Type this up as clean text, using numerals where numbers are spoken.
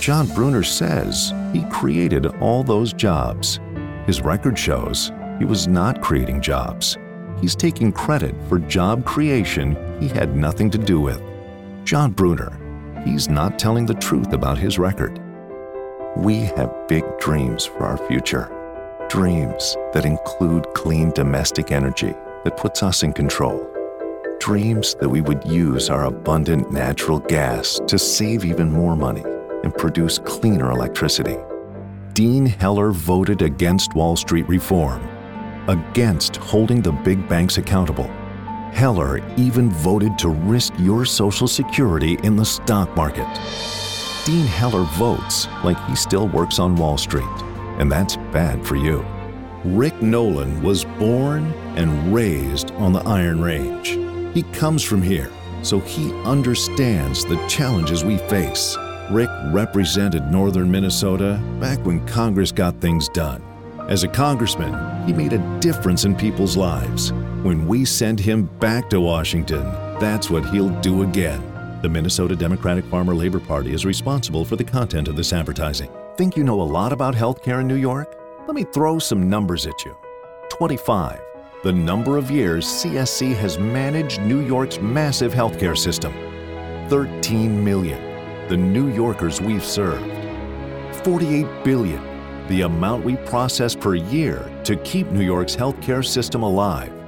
John Brunner says he created all those jobs. His record shows he was not creating jobs. He's taking credit for job creation he had nothing to do with. John Brunner, he's not telling the truth about his record. We have big dreams for our future. Dreams that include clean domestic energy that puts us in control. Dreams that we would use our abundant natural gas to save even more money and produce cleaner electricity. Dean Heller voted against Wall Street reform, against holding the big banks accountable. Heller even voted to risk your Social Security in the stock market. Dean Heller votes like he still works on Wall Street, and that's bad for you. Rick Nolan was born and raised on the Iron Range. He comes from here, so he understands the challenges we face. Rick represented northern Minnesota back when Congress got things done. As a congressman, he made a difference in people's lives. When we send him back to Washington, that's what he'll do again. The Minnesota Democratic Farmer Labor Party is responsible for the content of this advertising. Think you know a lot about healthcare in New York? Let me throw some numbers at you. 25, the number of years CSC has managed New York's massive healthcare system. 13 million, the New Yorkers we've served. 48 billion, the amount we process per year to keep New York's healthcare system alive.